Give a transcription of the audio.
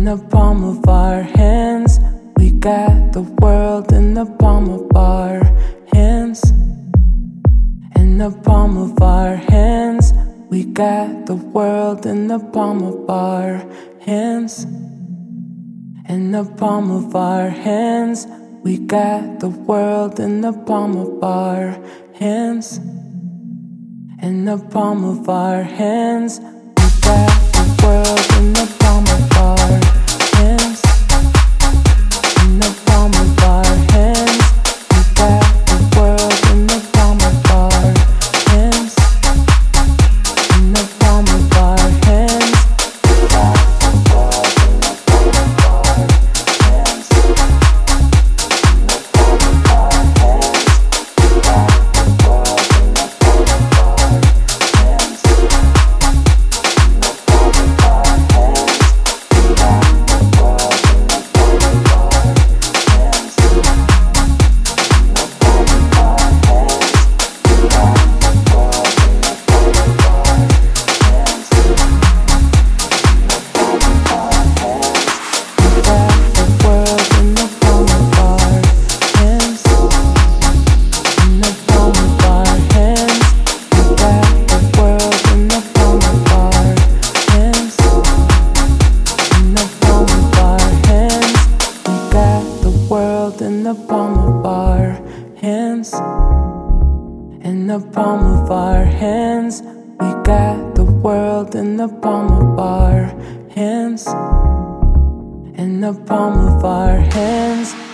the palm of our hands. We got the world in the palm of our hands. In the palm of our hands. We got the world in the palm of our hands. In the palm of our hands. We got the world in the palm of our hands. In the palm of our hands. We got the world in the palm of our hands. In the palm of our hands. We got the world in the palm of our hands. In the palm of our hands. We got the world in the palm of our hands. In the palm of our hands. We got the world in the palm of our hands. In the palm of our hands. We got the world in the palm of our hands. In the palm of our hands. We got the world in the palm of our hands. In the palm of our hands. We got the world in the palm of our hands. In the palm of our hands. We got the world in the palm of our hands. In the palm of our hands. We got the world in the palm of our hands. In the palm of our hands. We got the world in the palm of our hands. In the palm of our hands.